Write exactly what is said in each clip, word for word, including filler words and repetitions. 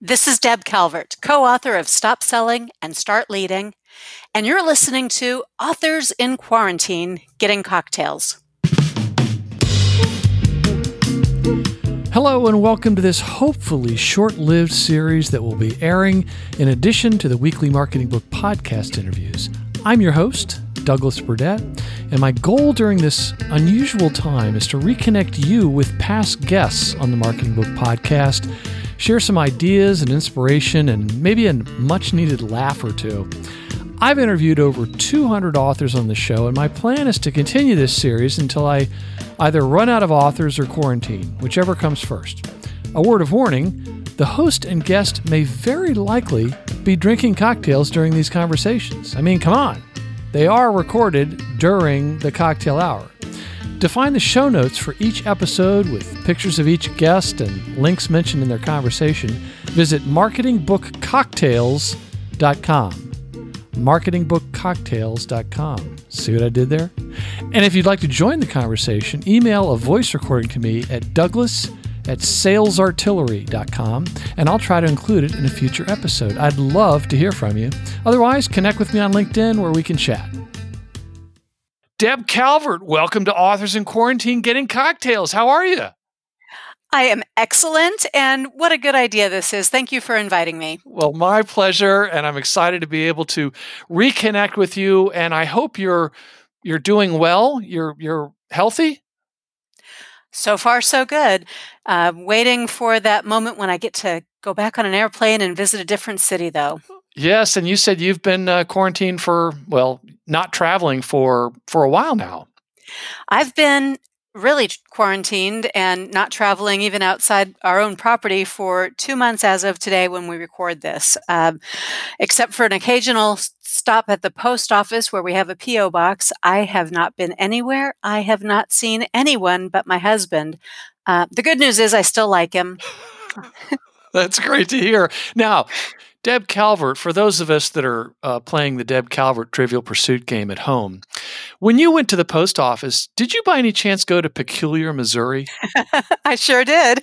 This is Deb Calvert, co-author of Stop Selling and Start Leading, and you're listening to Authors in Quarantine Getting Cocktails. Hello and welcome to this hopefully short-lived series that will be airing in addition to the weekly Marketing Book podcast interviews. I'm your host, Douglas Burdett, and my goal during this unusual time is to reconnect you with past guests on the Marketing Book podcast, share some ideas and inspiration, and maybe a much-needed laugh or two. I've interviewed over two hundred authors on the show, and my plan is to continue this series until I either run out of authors or quarantine, whichever comes first. A word of warning, the host and guest may very likely be drinking cocktails during these conversations. I mean, come on. They are recorded during the cocktail hour. To find the show notes for each episode with pictures of each guest and links mentioned in their conversation, visit marketing book cocktails dot com. marketing book cocktails dot com. See what I did there? And if you'd like to join the conversation, email a voice recording to me at douglas at sales artillery dot com, and I'll try to include it in a future episode. I'd love to hear from you. Otherwise, connect with me on LinkedIn where we can chat. Deb Calvert, welcome to Authors in Quarantine Getting Cocktails. How are you? I am excellent, and what a good idea this is. Thank you for inviting me. Well, my pleasure, and I'm excited to be able to reconnect with you, and I hope you're you're doing well. You're you're healthy? So far, so good. Uh, waiting for that moment when I get to go back on an airplane and visit a different city, though. Yes, and you said you've been uh, quarantined for, well, not traveling for, for a while now. I've been really quarantined and not traveling even outside our own property for two months as of today when we record this, um, except for an occasional stop at the post office where we have a P O box. I have not been anywhere. I have not seen anyone but my husband. Uh, the good news is I still like him. That's great to hear. Now, Deb Calvert, for those of us that are uh, playing the Deb Calvert Trivial Pursuit game at home, when you went to the post office, did you by any chance go to Peculiar, Missouri? I sure did.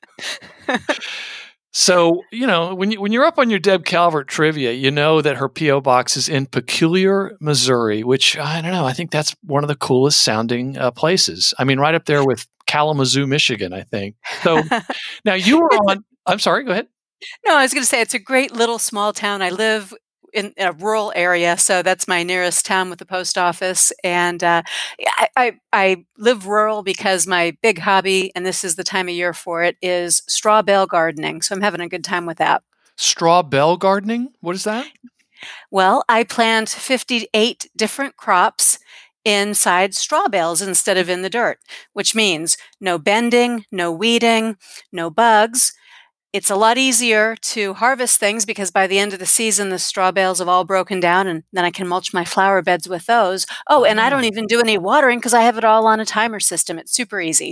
So, you know, when, you, when you're up on your Deb Calvert trivia, you know that her P O box is in Peculiar, Missouri, which, I don't know, I think that's one of the coolest sounding uh, places. I mean, right up there with Kalamazoo, Michigan, I think. So now you were on, I'm sorry, go ahead. No, I was going to say it's a great little small town. I live in a rural area, so that's my nearest town with the post office. And uh, I, I, I live rural because my big hobby, and this is the time of year for it, is straw bale gardening. So I'm having a good time with that. Straw bale gardening? What is that? Well, I plant fifty-eight different crops inside straw bales instead of in the dirt, which means no bending, no weeding, no bugs. It's a lot easier to harvest things because by the end of the season, the straw bales have all broken down and then I can mulch my flower beds with those. Oh, and I don't even do any watering because I have it all on a timer system. It's super easy.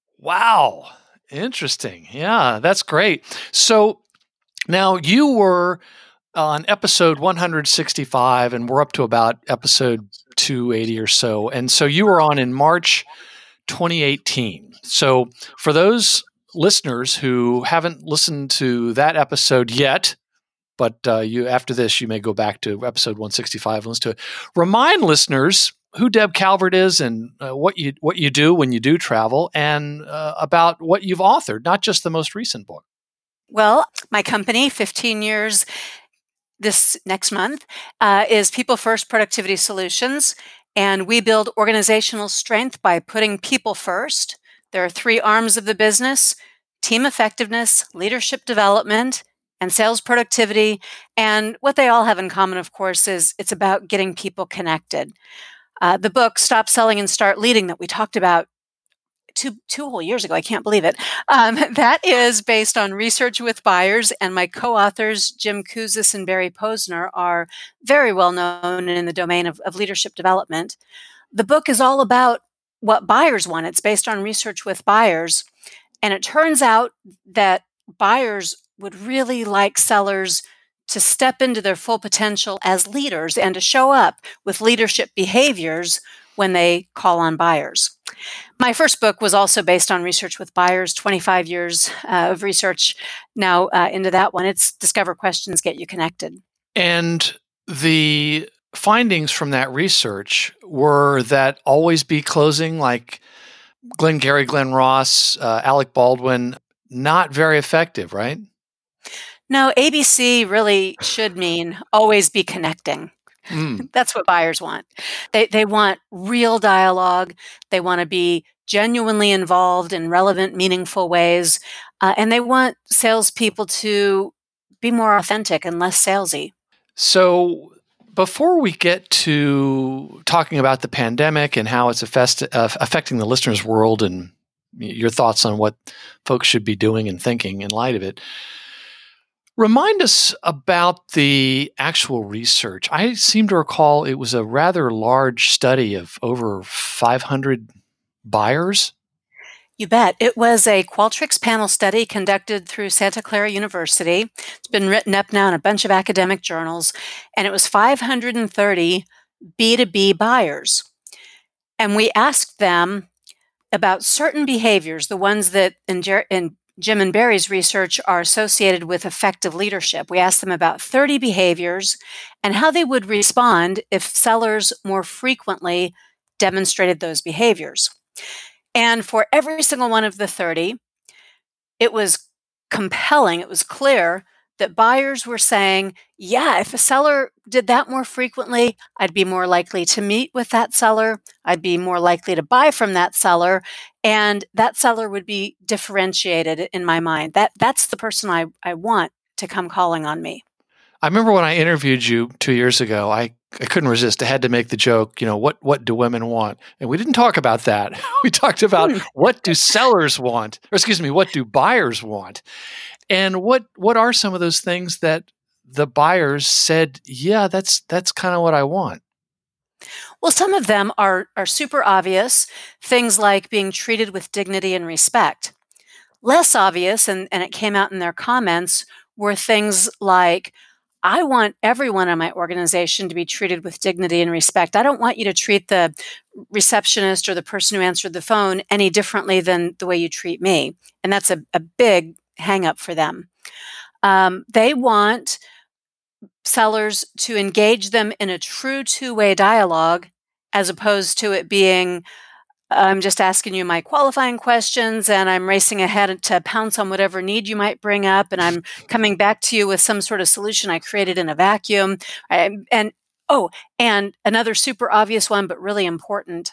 Wow. Interesting. Yeah, that's great. So now you were on episode one hundred sixty-five and we're up to about episode two eighty or so. And so you were on in March twenty eighteen. So for those listeners who haven't listened to that episode yet, but uh, you after this, you may go back to episode one sixty-five and listen to it. Remind listeners who Deb Calvert is and uh, what you what you do when you do travel, and uh, about what you've authored, not just the most recent book. Well, my company, fifteen years this next month, uh, is People First Productivity Solutions, and we build organizational strength by putting people first. There are three arms of the business: team effectiveness, leadership development, and sales productivity. And what they all have in common, of course, is it's about getting people connected. Uh, the book, Stop Selling and Start Leading, that we talked about two, two whole years ago, I can't believe it, um, that is based on research with buyers. And my co-authors, Jim Kouzes and Barry Posner, are very well known in the domain of, of leadership development. The book is all about what buyers want. It's based on research with buyers. And it turns out that buyers would really like sellers to step into their full potential as leaders and to show up with leadership behaviors when they call on buyers. My first book was also based on research with buyers, twenty-five years uh, of research now uh, into that one. It's Discover Questions Get You Connected. And the findings from that research were that always be closing, like Glengarry Glen Ross, uh, Alec Baldwin, not very effective, right? No, A B C really should mean always be connecting. Mm. That's what buyers want. They they want real dialogue. They want to be genuinely involved in relevant, meaningful ways. Uh, and they want salespeople to be more authentic and less salesy. So before we get to talking about the pandemic and how it's affect, uh, affecting the listener's world and your thoughts on what folks should be doing and thinking in light of it, remind us about the actual research. I seem to recall it was a rather large study of over five hundred buyers. You bet. It was a Qualtrics panel study conducted through Santa Clara University. It's been written up now in a bunch of academic journals, and it was five hundred thirty B two B buyers. And we asked them about certain behaviors, the ones that in, Jer- in Jim and Barry's research are associated with effective leadership. We asked them about thirty behaviors and how they would respond if sellers more frequently demonstrated those behaviors. And for every single one of the thirty, it was compelling, it was clear that buyers were saying, yeah, if a seller did that more frequently, I'd be more likely to meet with that seller. I'd be more likely to buy from that seller. And that seller would be differentiated in my mind. That That's the person I, I want to come calling on me. I remember when I interviewed you two years ago, I, I couldn't resist. I had to make the joke, you know, what what do women want? And we didn't talk about that. We talked about what do sellers want, or excuse me, what do buyers want? And what what are some of those things that the buyers said, yeah, that's that's kind of what I want? Well, some of them are, are super obvious, things like being treated with dignity and respect. Less obvious, and, and it came out in their comments, were things like, I want everyone in my organization to be treated with dignity and respect. I don't want you to treat the receptionist or the person who answered the phone any differently than the way you treat me. And that's a, a big hang up for them. Um, they want sellers to engage them in a true two-way dialogue as opposed to it being, I'm just asking you my qualifying questions and I'm racing ahead to pounce on whatever need you might bring up. And I'm coming back to you with some sort of solution I created in a vacuum. I, and, oh, and another super obvious one, but really important.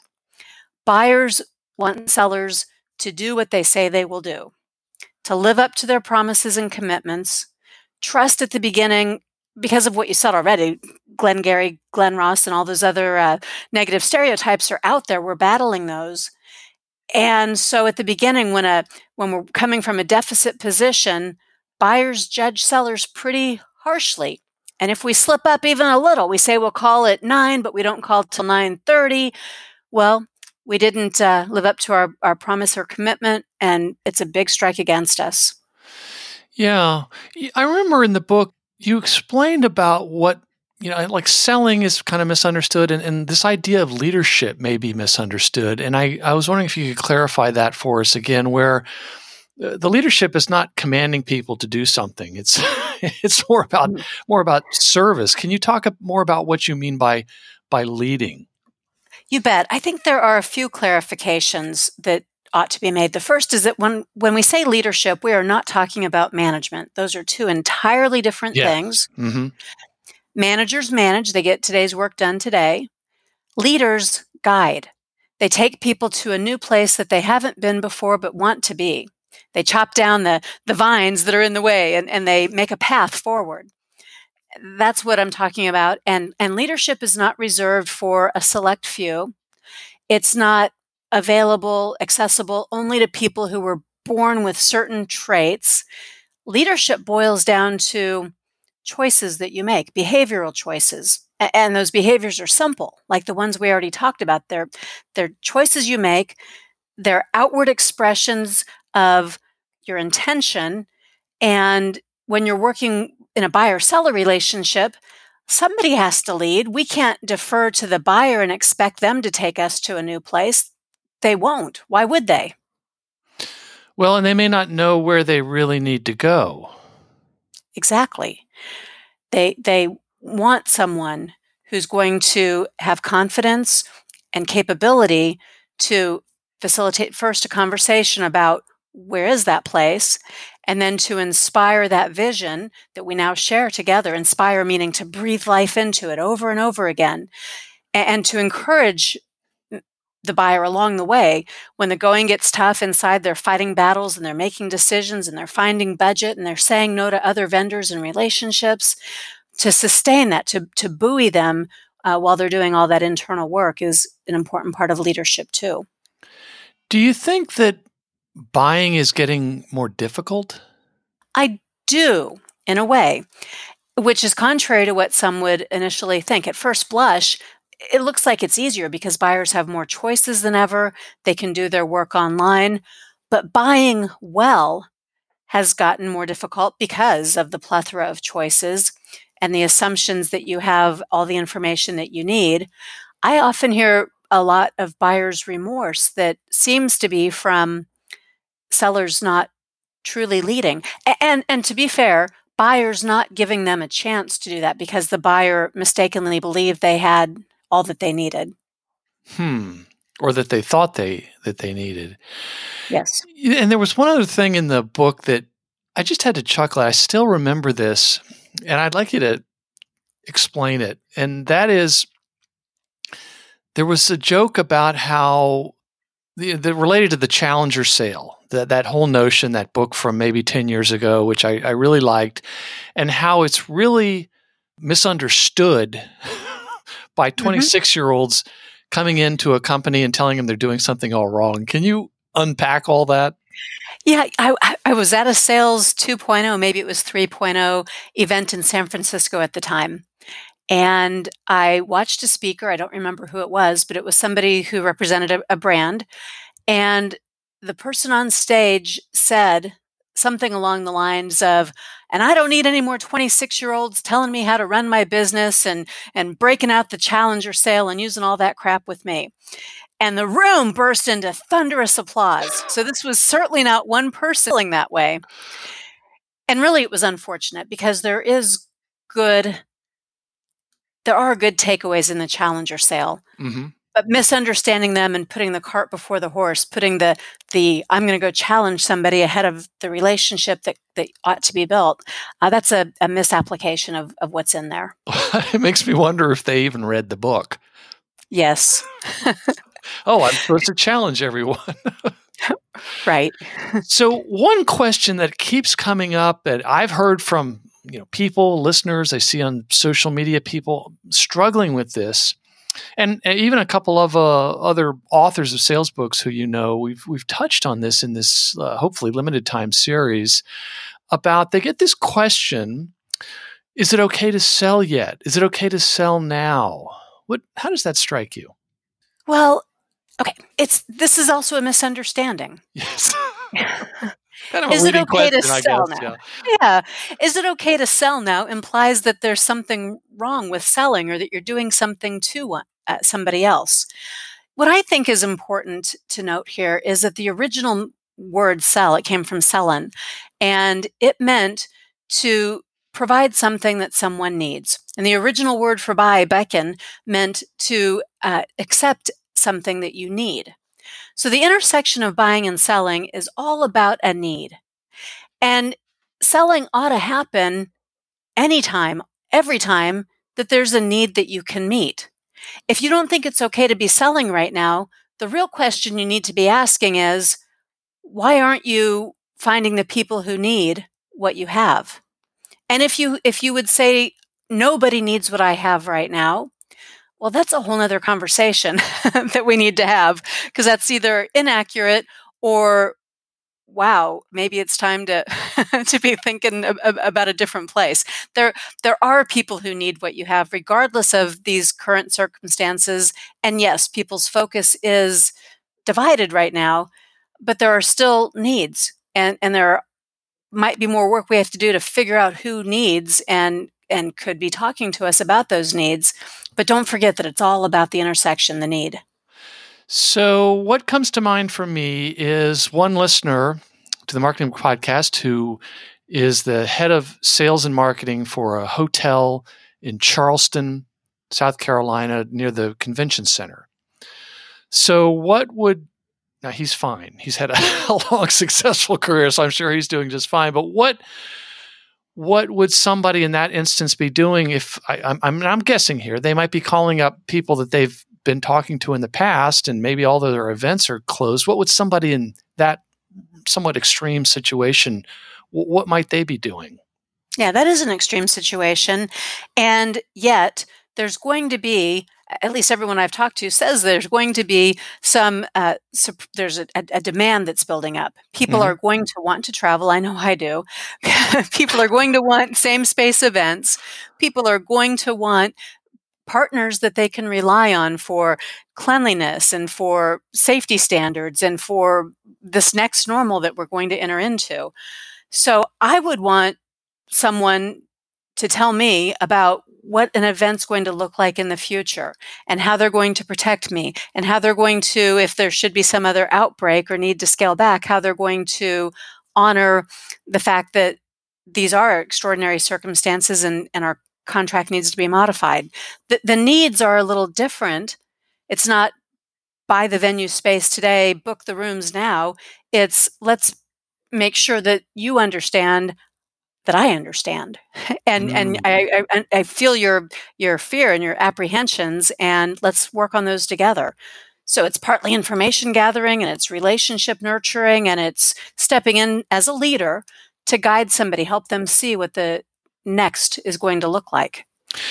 Buyers want sellers to do what they say they will do, to live up to their promises and commitments, trust at the beginning because of what you said already. Glengarry, Glen Ross, and all those other uh, negative stereotypes are out there. We're battling those. And so at the beginning, when a when we're coming from a deficit position, buyers judge sellers pretty harshly. And if we slip up even a little, we say we'll call at nine, but we don't call till nine thirty. Well, we didn't uh, live up to our, our promise or commitment, and it's a big strike against us. Yeah. I remember in the book, you explained about what, you know, like selling is kind of misunderstood, and, and this idea of leadership may be misunderstood. And I, I was wondering if you could clarify that for us again, where the leadership is not commanding people to do something. It's it's more about more about service. Can you talk more about what you mean by by leading? You bet. I think there are a few clarifications that ought to be made. The first is that when, when we say leadership, we are not talking about management. Those are two entirely different yeah. things. Mm-hmm. Managers manage, they get today's work done today. Leaders guide. They take people to a new place that they haven't been before but want to be. They chop down the, the vines that are in the way and, and they make a path forward. That's what I'm talking about. And, and leadership is not reserved for a select few. It's not available, accessible only to people who were born with certain traits. Leadership boils down to choices that you make, behavioral choices. And those behaviors are simple, like the ones we already talked about. They're, they're choices you make. They're outward expressions of your intention. And when you're working in a buyer-seller relationship, somebody has to lead. We can't defer to the buyer and expect them to take us to a new place. They won't. Why would they? Well, and they may not know where they really need to go. Exactly. They they want someone who's going to have confidence and capability to facilitate first a conversation about where is that place, and then to inspire that vision that we now share together. Inspire meaning to breathe life into it over and over again, and, and to encourage the buyer along the way. When the going gets tough inside, they're fighting battles and they're making decisions and they're finding budget and they're saying no to other vendors and relationships. To sustain that, to, to buoy them uh, while they're doing all that internal work is an important part of leadership too. Do you think that buying is getting more difficult? I do, in a way, which is contrary to what some would initially think. At first blush, it looks like it's easier because buyers have more choices than ever. They can do their work online. But buying well has gotten more difficult because of the plethora of choices and the assumptions that you have all the information that you need. I often hear a lot of buyer's remorse that seems to be from sellers not truly leading. And, and to be fair, buyers not giving them a chance to do that because the buyer mistakenly believed they had all that they needed. Hmm. Or that they thought they that they needed. Yes. And there was one other thing in the book that I just had to chuckle at. I still remember this, and I'd like you to explain it. And that is, there was a joke about how the, the related to the Challenger sale, that that whole notion, that book from maybe ten years ago, which I, I really liked, and how it's really misunderstood by twenty-six-year-olds coming into a company and telling them they're doing something all wrong. Can you unpack all that? Yeah, I, I was at a sales two point oh, maybe it was three point oh event in San Francisco at the time. And I watched a speaker. I don't remember who it was, but it was somebody who represented a, a brand. And the person on stage said something along the lines of, and I don't need any more twenty-six-year-olds telling me how to run my business and, and breaking out the Challenger sale and using all that crap with me. And the room burst into thunderous applause. So this was certainly not one person feeling that way. And really, it was unfortunate because there is good, there are good takeaways in the Challenger sale. Mm-hmm. But misunderstanding them and putting the cart before the horse, putting the, the I'm going to go challenge somebody ahead of the relationship that, that ought to be built, uh, that's a, a misapplication of, of what's in there. It makes me wonder if they even read the book. Yes. Oh, I'm supposed to challenge everyone. Right. So one question that keeps coming up that I've heard from, you know, people, listeners, I see on social media, people struggling with this, and even a couple of uh, other authors of sales books who you know, we've we've touched on this in this uh, hopefully limited time series about, they get this question, is it okay to sell yet? Is it okay to sell now? What? How does that strike you? Well, okay, it's this is also a misunderstanding. Yes. Kind of a Is it leading okay to question, I sell guess, now? yeah. Yeah. Is it okay to sell now implies that there's something wrong with selling or that you're doing something to one, uh, somebody else. What I think is important to note here is that the original word sell, it came from sellen, and it meant to provide something that someone needs. And the original word for buy, beckon, meant to uh, accept something that you need. So the intersection of buying and selling is all about a need. And selling ought to happen anytime, every time that there's a need that you can meet. If you don't think it's okay to be selling right now, the real question you need to be asking is, why aren't you finding the people who need what you have? And if you if you would say, nobody needs what I have right now, well, that's a whole nother conversation that we need to have, because that's either inaccurate or, wow, maybe it's time to to be thinking ab- about a different place. There, there are people who need what you have, regardless of these current circumstances. And yes, people's focus is divided right now, but there are still needs, and and there might be more work we have to do to figure out who needs and and could be talking to us about those needs. But don't forget that it's all about the intersection, the need. So what comes to mind for me is one listener to the Marketing Podcast who is the head of sales and marketing for a hotel in Charleston, South Carolina, near the convention center. So what would, now he's fine. He's had a, a long, successful career, so I'm sure he's doing just fine. But what what would somebody in that instance be doing if, I, I'm, I'm, I'm guessing here, they might be calling up people that they've been talking to in the past and maybe all of their events are closed. What would somebody in that somewhat extreme situation, what might they be doing? Yeah, that is an extreme situation. And yet there's going to be, at least everyone I've talked to says there's going to be some, uh, sup- there's a, a, a demand that's building up. People Mm-hmm. are going to want to travel. I know I do. People are going to want same space events. People are going to want partners that they can rely on for cleanliness and for safety standards and for this next normal that we're going to enter into. So I would want someone to tell me about what an event's going to look like in the future and how they're going to protect me and how they're going to, if there should be some other outbreak or need to scale back, how they're going to honor the fact that these are extraordinary circumstances and, and our contract needs to be modified. The, the needs are a little different. It's not buy the venue space today, book the rooms now. It's let's make sure that you understand that I understand, and Mm. and I, I I feel your your fear and your apprehensions, and let's work on those together. So it's partly information gathering, and it's relationship nurturing, and it's stepping in as a leader to guide somebody, help them see what the next is going to look like.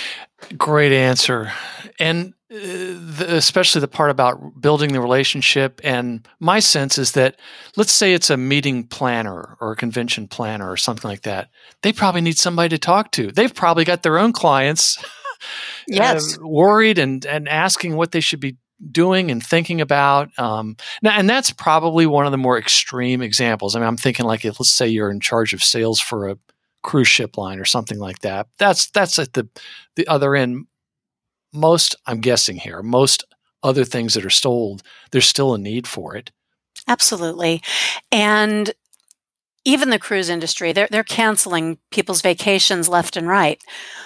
Great answer. And uh, the, especially the part about building the relationship. And my sense is that, let's say it's a meeting planner or a convention planner or something like that. They probably need somebody to talk to. They've probably got their own clients Yes. uh, worried and, and asking what they should be doing and thinking about. Um, now, and that's probably one of the more extreme examples. I mean, I'm thinking like, if, let's say you're in charge of sales for a cruise ship line or something like that. That's that's at the the other end. Most, I'm guessing here, most other things that are sold, there's still a need for it. Absolutely. And even the cruise industry, they're they're canceling people's vacations left and right.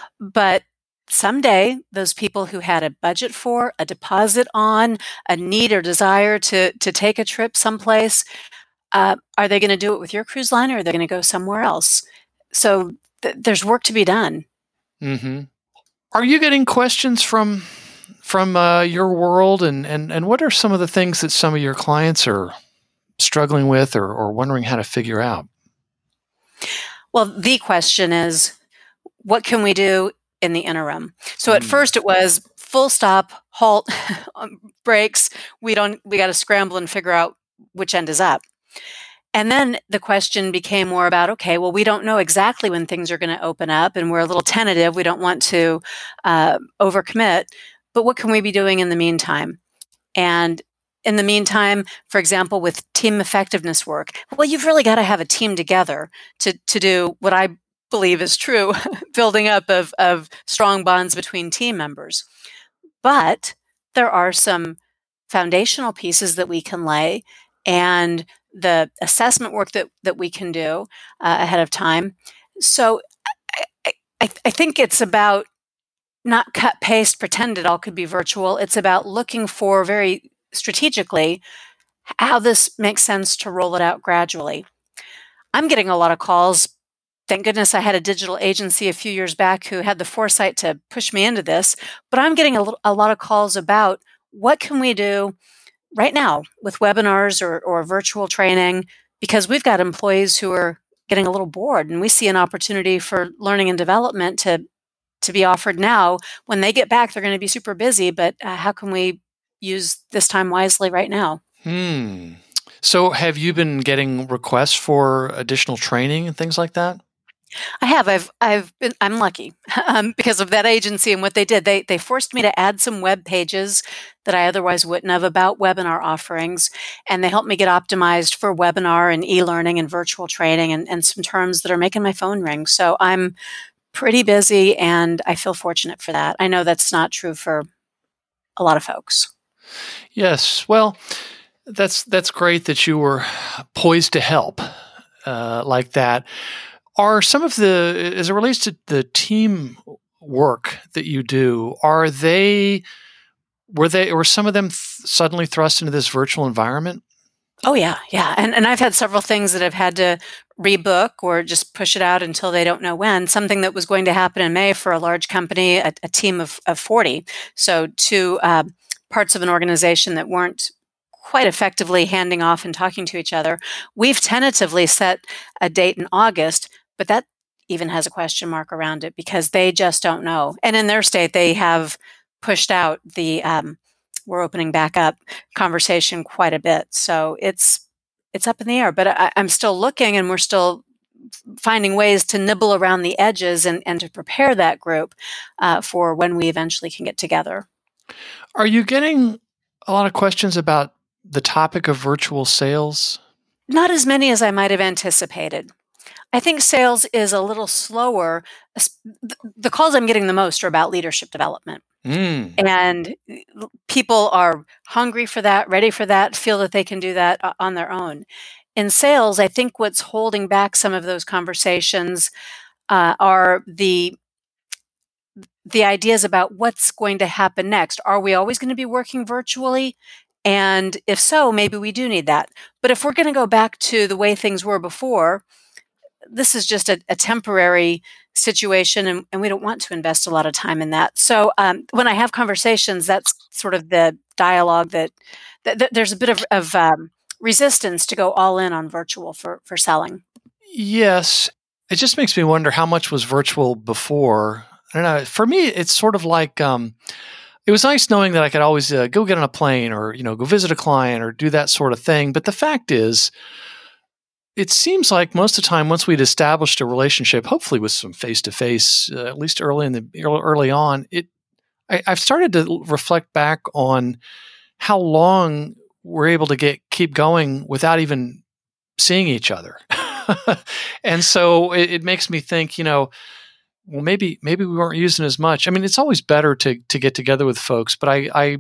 But someday, those people who had a budget for, a deposit on, a need or desire to to take a trip someplace, uh, are they going to do it with your cruise line, or are they going to go somewhere else? So th- there's work to be done. Mm-hmm. Are you getting questions from from uh, your world, and, and and what are some of the things that some of your clients are struggling with or, or wondering how to figure out? Well, the question is, what can we do in the interim? So at Mm. first it was full stop, halt, brakes. We don't. We got to scramble and figure out which end is up. And then the question became more about, okay, well, we don't know exactly when things are going to open up, and we're a little tentative. We don't want to uh, overcommit, but what can we be doing in the meantime? And in the meantime, for example, with team effectiveness work, well, you've really got to have a team together to to do what I believe is true, building up of, of strong bonds between team members. But there are some foundational pieces that we can lay, and the assessment work that, that we can do uh, ahead of time. So I, I, I think it's about not cut, paste, pretend it all could be virtual. It's about looking for very strategically how this makes sense to roll it out gradually. I'm getting a lot of calls. Thank goodness I had a digital agency a few years back who had the foresight to push me into this. But I'm getting a, l- a lot of calls about what can we do right now with webinars or, or virtual training, because we've got employees who are getting a little bored, and we see an opportunity for learning and development to, to be offered now. When they get back, they're going to be super busy, but uh, how can we use this time wisely right now? Hmm. So have you been getting requests for additional training and things like that? I have. I've. I've been. I'm lucky um, because of that agency and what they did. They they forced me to add some web pages that I otherwise wouldn't have about webinar offerings, and they helped me get optimized for webinar and e-learning and virtual training and, and some terms that are making my phone ring. So I'm pretty busy, and I feel fortunate for that. I know that's not true for a lot of folks. Yes. Well, that's that's great that you were poised to help uh, like that. Are some of the, as it relates to the team work that you do, are they, were they, were some of them th- suddenly thrust into this virtual environment? Oh yeah, yeah. And and I've had several things that I've had to rebook or just push it out until they don't know when. Something that was going to happen in May for a large company, a, a team of, of forty. So two uh, parts of an organization that weren't quite effectively handing off and talking to each other. We've tentatively set a date in August, but that even has a question mark around it because they just don't know. And in their state, they have pushed out the um, we're opening back up conversation quite a bit. So it's it's up in the air, but I, I'm still looking, and we're still finding ways to nibble around the edges and, and to prepare that group uh, for when we eventually can get together. Are you getting a lot of questions about the topic of virtual sales? Not as many as I might have anticipated. I think sales is a little slower. The calls I'm getting the most are about leadership development. Mm. And people are hungry for that, ready for that, feel that they can do that on their own. In sales, I think what's holding back some of those conversations uh, are the the ideas about what's going to happen next. Are we always going to be working virtually? And if so, maybe we do need that. But if we're going to go back to the way things were before, this is just a, a temporary situation, and, and we don't want to invest a lot of time in that. So um, when I have conversations, that's sort of the dialogue that, that, that there's a bit of, of um, resistance to go all in on virtual for, for selling. Yes. It just makes me wonder how much was virtual before. I don't know. For me, it's sort of like um, it was nice knowing that I could always uh, go get on a plane or, you know, go visit a client or do that sort of thing. But the fact is, it seems like most of the time, once we'd established a relationship, hopefully with some face-to-face, uh, at least early in the early on, it I, I've started to reflect back on how long we're able to get keep going without even seeing each other, and so it, it makes me think, you know, well, maybe maybe we weren't using as much. I mean, it's always better to to get together with folks, but I, I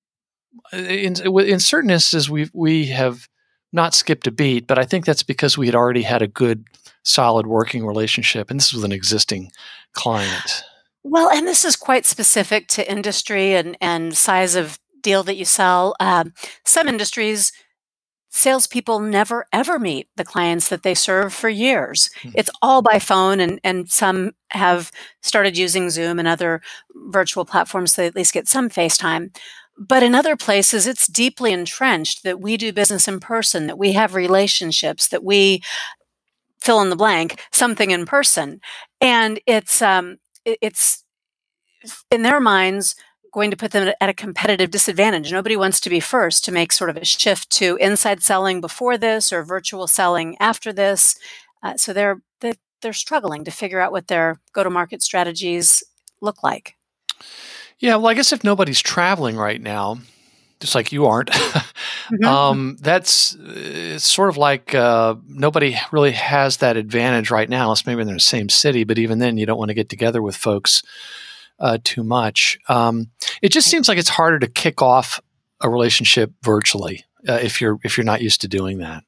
in in certain instances we we have not skipped a beat, but I think that's because we had already had a good, solid working relationship, and this was an existing client. Well, and this is quite specific to industry and, and size of deal that you sell. Um, some industries, salespeople never ever meet the clients that they serve for years. Mm-hmm. It's all by phone, and, and some have started using Zoom and other virtual platforms so they at least get some FaceTime. But in other places, it's deeply entrenched that we do business in person, that we have relationships, that we fill in the blank, something in person. And it's um, it's in their minds going to put them at a competitive disadvantage. Nobody wants to be first to make sort of a shift to inside selling before this or virtual selling after this. Uh, so they're, they're they're struggling to figure out what their go-to-market strategies look like. Yeah, well, I guess if nobody's traveling right now, just like you aren't, mm-hmm. um, that's it's sort of like uh, nobody really has that advantage right now, unless maybe they're in the same city. But even then, you don't want to get together with folks uh, too much. Um, it just seems like it's harder to kick off a relationship virtually uh, if you're if you're not used to doing that.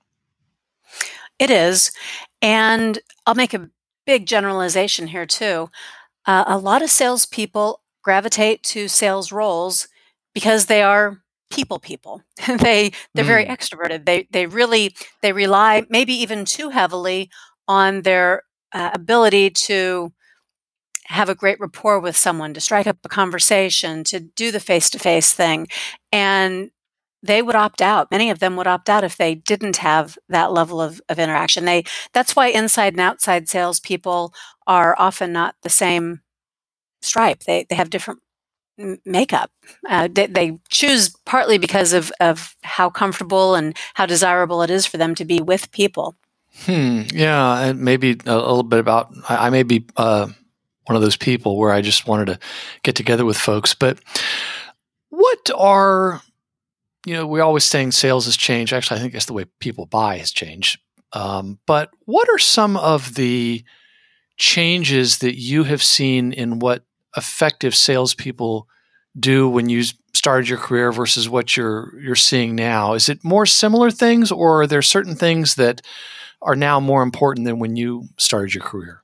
It is, and I'll make a big generalization here too. Uh, a lot of salespeople gravitate to sales roles because they are people people. they they're mm. very extroverted. They they really they rely maybe even too heavily on their uh, ability to have a great rapport with someone, to strike up a conversation, to do the face-to-face thing. And they would opt out. Many of them would opt out if they didn't have that level of, of interaction. They that's why inside and outside salespeople are often not the same stripe. They they have different makeup. Uh, they, they choose partly because of, of how comfortable and how desirable it is for them to be with people. Hmm. Yeah, and maybe a, a little bit about. I, I may be uh, one of those people where I just wanted to get together with folks. But what are you know? We're always saying sales has changed. Actually, I think that's the way people buy has changed. Um, but what are some of the changes that you have seen in what effective salespeople do when you started your career versus what you're you're seeing now? Is it more similar things, or are there certain things that are now more important than when you started your career?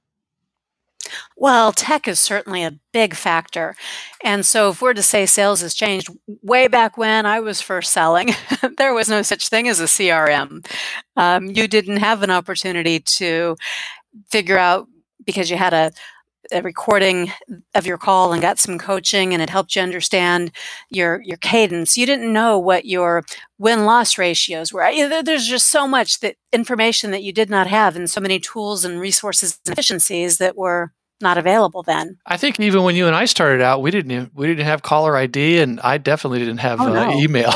Well, tech is certainly a big factor. And so if we're to say sales has changed, way back when I was first selling, there was no such thing as a C R M. Um, you didn't have an opportunity to figure out, because you had a, a recording of your call and got some coaching and it helped you understand your your cadence. You didn't know what your win-loss ratios were. You know, There's just so much that information that you did not have, and so many tools and resources and efficiencies that were not available then. I think even when you and I started out, we didn't we didn't have caller I D, and I definitely didn't have Oh, no. uh, email.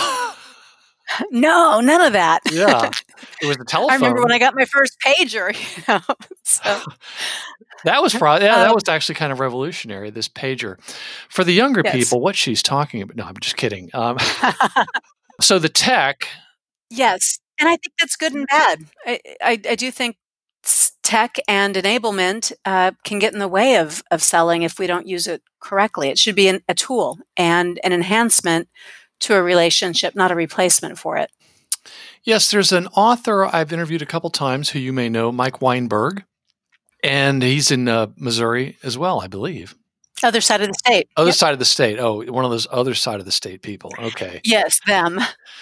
No, none of that. Yeah, it was the telephone. I remember when I got my first pager. You know, so. That was probably, yeah, that Um, was actually kind of revolutionary, this pager. For the younger Yes. people, what she's talking about, no, I'm just kidding. Um, so the tech, Yes, and I think that's good and bad. I I, I do think s- tech and enablement uh, can get in the way of of selling if we don't use it correctly. It should be an, a tool and an enhancement to a relationship, not a replacement for it. yes, there's an author I've interviewed a couple times who you may know, Mike Weinberg, and he's in uh, Missouri as well, I believe. Other side of the state. Other Yep. side of the state. Oh, one of those other side of the state people. Okay. Yes, them.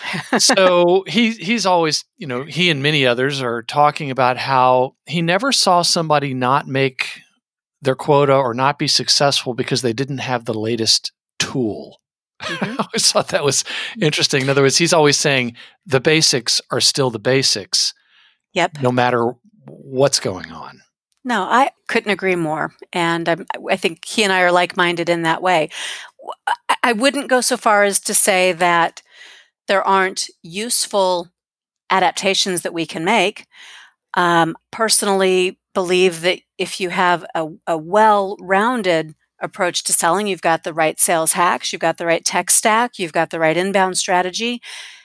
So he he's always, you know, he and many others are talking about how he never saw somebody not make their quota or not be successful because they didn't have the latest tool. Mhm. I always thought that was interesting. In other words, he's always saying the basics are still the basics, Yep. no matter what's going on. No, I couldn't agree more. And um, I think he and I are like-minded in that way. W- I I wouldn't go so far as to say that there aren't useful adaptations that we can make. Um, personally, believe that if you have a, a well-rounded approach to selling, you've got the right sales hacks, you've got the right tech stack, you've got the right inbound strategy,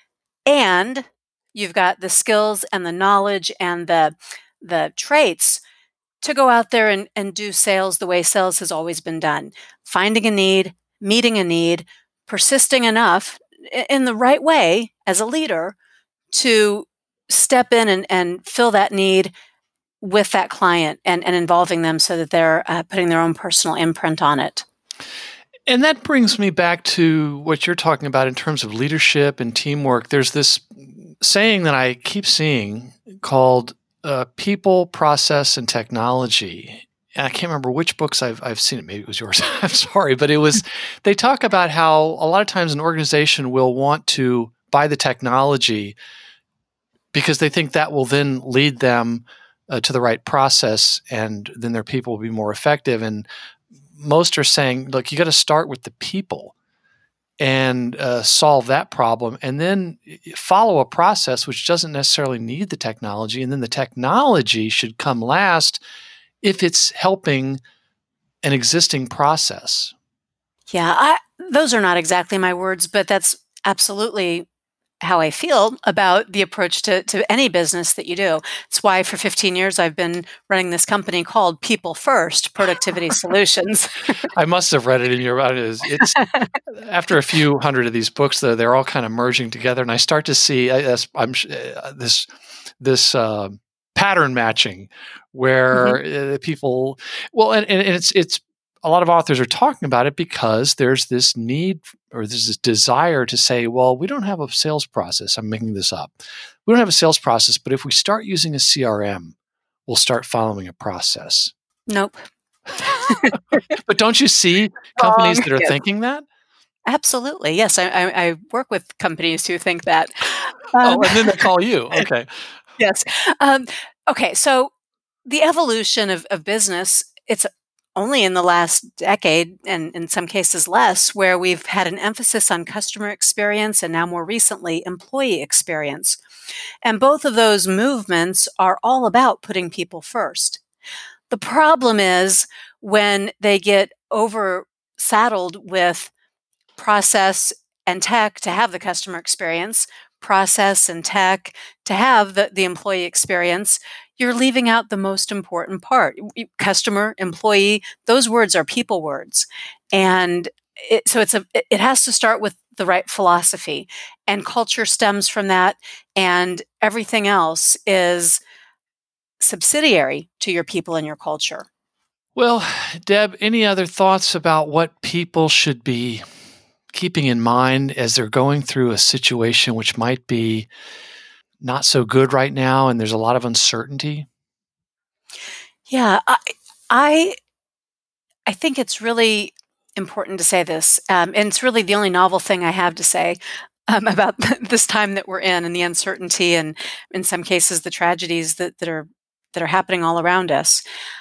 and you've got the skills and the knowledge and the the traits to go out there and, and do sales the way sales has always been done. Finding a need, meeting a need, persisting enough i- in the right way as a leader to step in and, and fill that need with that client and, and involving them so that they're uh, putting their own personal imprint on it. And that brings me back to what you're talking about in terms of leadership and teamwork. There's this saying that I keep seeing called uh, people, process, and technology. And I can't remember which books I've I've seen it. Maybe it was yours. I'm sorry, but it was. They talk about how a lot of times an organization will want to buy the technology because they think that will then lead them uh, to the right process, and then their people will be more effective. And most are saying, look, you got to start with the people and uh, solve that problem, and then follow a process which doesn't necessarily need the technology. And then the technology should come last if it's helping an existing process. Yeah, I, those are not exactly my words, but that's absolutely how I feel about the approach to, to any business that you do. It's why for fifteen years I've been running this company called People First Productivity Solutions. I must have read it in your. It's, it's after a few hundred of these books, though, they're all kind of merging together, and I start to see uh, I'm uh, this this uh, pattern matching where mm-hmm. uh, people. Well, and, and it's it's. A lot of authors are talking about it because there's this need or there's this desire to say, well, we don't have a sales process. I'm making this up. We don't have a sales process, but if we start using a C R M, we'll start following a process. Nope. But don't you see companies Wrong. that are Yes. thinking that? Absolutely. Yes, I, I, I work with companies who think that. Um, Um, oh, and then they call you. Okay. Yes. Um, okay, so the evolution of, of business, it's only in the last decade, and in some cases less, where we've had an emphasis on customer experience and now more recently employee experience. And both of those movements are all about putting people first. The problem is when they get oversaddled with process and tech to have the customer experience, process and tech to have the, the employee experience, you're leaving out the most important part. Customer, employee, those words are people words. And it, so it's a, it has to start with the right philosophy, and culture stems from that. And everything else is subsidiary to your people and your culture. Well, Deb, any other thoughts about what people should be keeping in mind as they're going through a situation which might be not so good right now and there's a lot of uncertainty? Yeah, I I, I think it's really important to say this, um, and it's really the only novel thing I have to say um, about this time that we're in, and the uncertainty, and in some cases the tragedies that, that are that are happening all around us.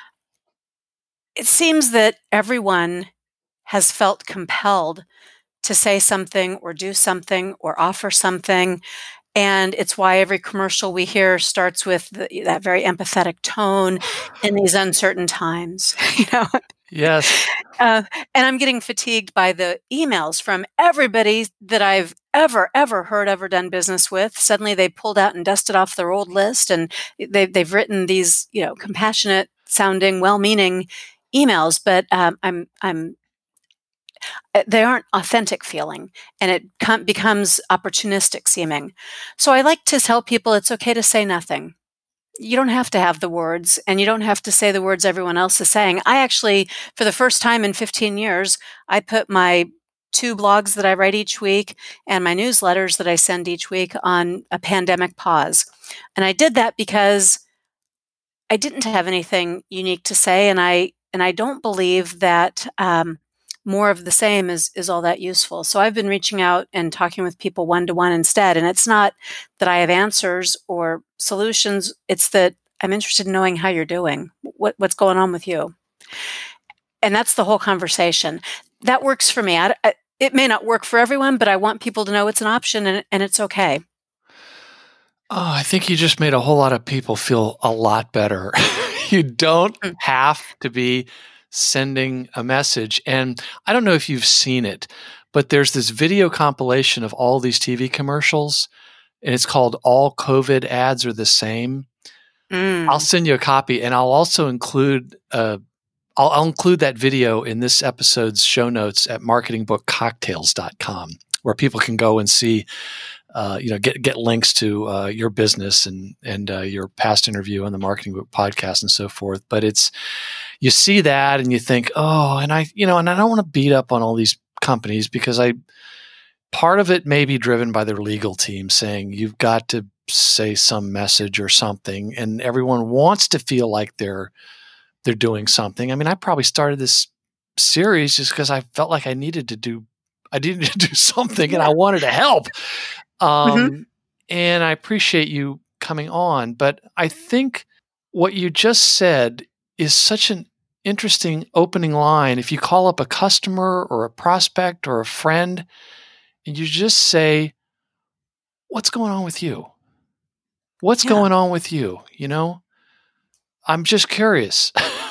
It seems that everyone has felt compelled to say something or do something or offer something. And it's why every commercial we hear starts with the, that very empathetic tone in these uncertain times. You know? Yes. Uh, and I'm getting fatigued by the emails from everybody that I've ever, ever heard, ever done business with. Suddenly they pulled out and dusted off their old list, and they, they've written these, you know, compassionate sounding, well-meaning emails, but um, I'm, I'm they aren't authentic feeling, and it com- becomes opportunistic seeming. So I like to tell people it's okay to say nothing. You don't have to have the words, and you don't have to say the words everyone else is saying. I actually, for the first time in fifteen years, I put my two blogs that I write each week and my newsletters that I send each week on a pandemic pause. And I did that because I didn't have anything unique to say, and I and I don't believe that um, more of the same is is all that useful. So I've been reaching out and talking with people one to one instead. And it's not that I have answers or solutions; it's that I'm interested in knowing how you're doing, what what's going on with you, and that's the whole conversation. That works for me. I, I, it may not work for everyone, but I want people to know it's an option, and, and it's okay. Oh, I think you just made a whole lot of people feel a lot better. You don't have to be sending a message. And I don't know if you've seen it, but there's this video compilation of all these T V commercials, and it's called All COVID Ads Are the Same. Mm. I'll send you a copy, and I'll also include uh, I'll, I'll include that video in this episode's show notes at marketing book cocktails dot com, where people can go and see Uh, you know, get get links to uh, your business and and uh, your past interview on the Marketing Book podcast and so forth. But it's, you see that and you think, oh, and I, you know, and I don't want to beat up on all these companies, because I, part of it may be driven by their legal team saying you've got to say some message or something, and everyone wants to feel like they're they're doing something. I mean, I probably started this series just because I felt like I needed to do, I needed to do something, and I wanted to help. Um, mm-hmm. And I appreciate you coming on, but I think what you just said is such an interesting opening line. If you call up a customer or a prospect or a friend and you just say, what's going on with you? What's yeah. going on with you? You know, I'm just curious.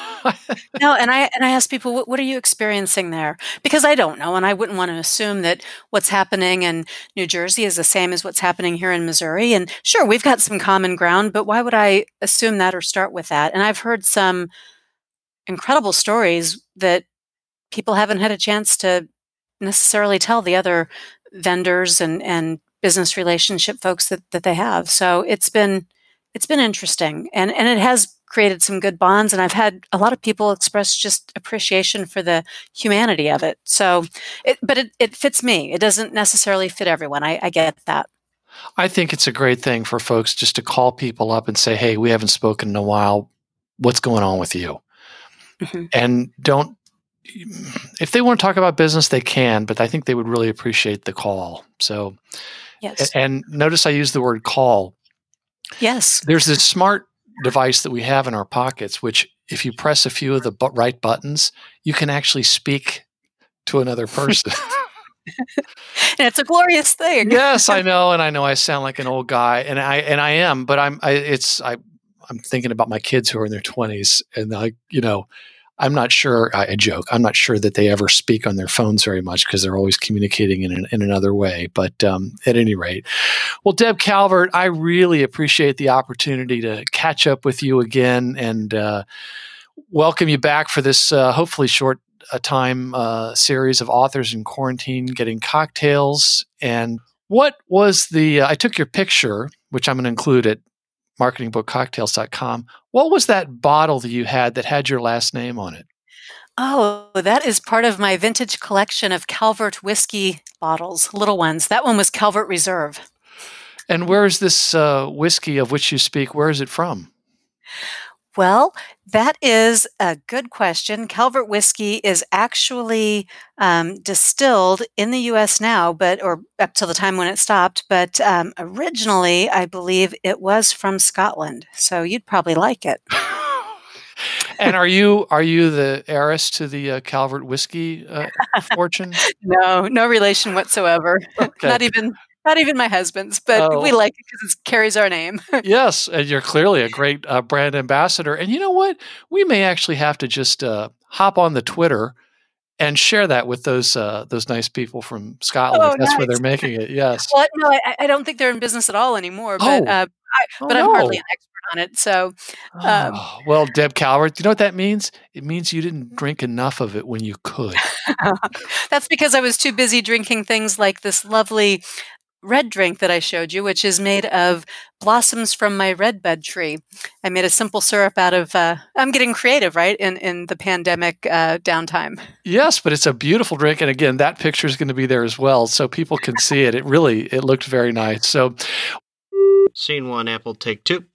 No, and I and I ask people, what, what are you experiencing there? Because I don't know, and I wouldn't want to assume that what's happening in New Jersey is the same as what's happening here in Missouri. And sure, we've got some common ground, but why would I assume that or start with that? And I've heard some incredible stories that people haven't had a chance to necessarily tell the other vendors and, and business relationship folks that, that they have. So it's been it's been interesting, and, and it has created some good bonds, and I've had a lot of people express just appreciation for the humanity of it. So, it, but it, it fits me. It doesn't necessarily fit everyone. I, I get that. I think it's a great thing for folks just to call people up and say, hey, we haven't spoken in a while. What's going on with you? Mm-hmm. And don't, if they want to talk about business, they can, but I think they would really appreciate the call. So, yes. And notice I use the word call. Yes. There's this smart device that we have in our pockets, which if you press a few of the bu- right buttons, you can actually speak to another person. And it's a glorious thing. Yes, I know. And I know I sound like an old guy, and I, and I am, but I'm, I, it's, I, I'm thinking about my kids who are in their twenties, and I, you know, I'm not sure, I, I joke, I'm not sure that they ever speak on their phones very much because they're always communicating in, an, in another way. But um, at any rate, well, Deb Calvert, I really appreciate the opportunity to catch up with you again and uh, welcome you back for this uh, hopefully short uh, time uh, series of Authors in Quarantine Getting Cocktails. And what was the, uh, I took your picture, which I'm going to include at marketing book cocktails dot com. What was that bottle that you had that had your last name on it? Oh, that is part of my vintage collection of Calvert whiskey bottles, little ones. That one was Calvert Reserve. And where is this uh, whiskey of which you speak? Where is it from? Well, that is a good question. Calvert whiskey is actually um, distilled in the U S now, but or up till the time when it stopped. But um, originally, I believe it was from Scotland. So you'd probably like it. And are you are you the heiress to the uh, Calvert whiskey uh, fortune? No, no relation whatsoever. Okay. Not even. Not even my husband's, but Oh. we like it because it carries our name. Yes, and you're clearly a great uh, brand ambassador. And you know what? We may actually have to just uh, hop on the Twitter and share that with those uh, those nice people from Scotland, Oh, if that's where nice. they're making it. Yes. Well, no, I, I don't think they're in business at all anymore. But Oh. uh, I, Oh, but I'm hardly no. an expert on it. So um, Oh, well, Deb Calvert, do you know what that means? It means you didn't drink enough of it when you could. that's because I was too busy drinking things like this lovely red drink that I showed you, which is made of blossoms from my redbud tree. I made a simple syrup out of, uh, I'm getting creative, right, in, in the pandemic uh, downtime. Yes, but it's a beautiful drink. And again, that picture is going to be there as well, so people can see it. It really, it looked very nice. So, Scene one, Apple, take two.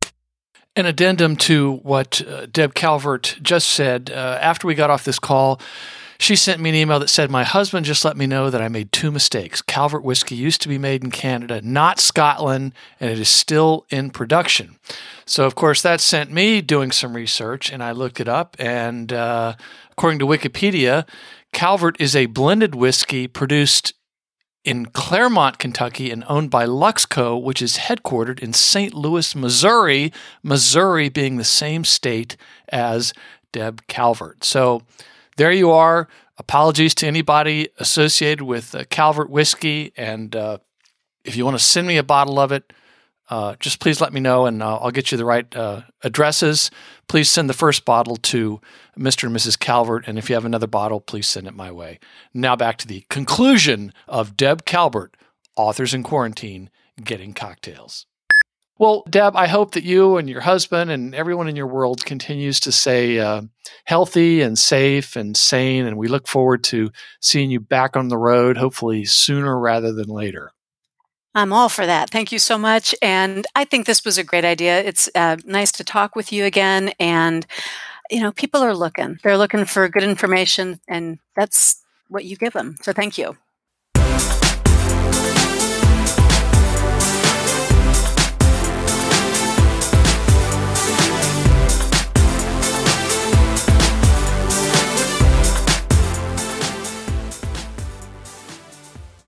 an addendum to what uh, Deb Calvert just said. Uh, after we got off this call, she sent me an email that said, my husband just let me know that I made two mistakes. Calvert whiskey used to be made in Canada, not Scotland, and it is still in production. So, of course, that sent me doing some research, and I looked it up. And uh, according to Wikipedia, Calvert is a blended whiskey produced in Claremont, Kentucky, and owned by Luxco, which is headquartered in Saint Louis, Missouri, Missouri being the same state as Deb Calvert. So there you are. Apologies to anybody associated with uh, Calvert whiskey. And uh, if you want to send me a bottle of it, uh, just please let me know and uh, I'll get you the right uh, addresses. Please send the first bottle to Mister and Missus Calvert. And if you have another bottle, please send it my way. Now back to the conclusion of Deb Calvert, Authors in Quarantine, Getting Cocktails. Well, Deb, I hope that you and your husband and everyone in your world continues to stay uh, healthy and safe and sane. And we look forward to seeing you back on the road, hopefully sooner rather than later. I'm all for that. Thank you so much. And I think this was a great idea. It's uh, nice to talk with you again. And, you know, people are looking. They're looking for good information, and that's what you give them. So thank you.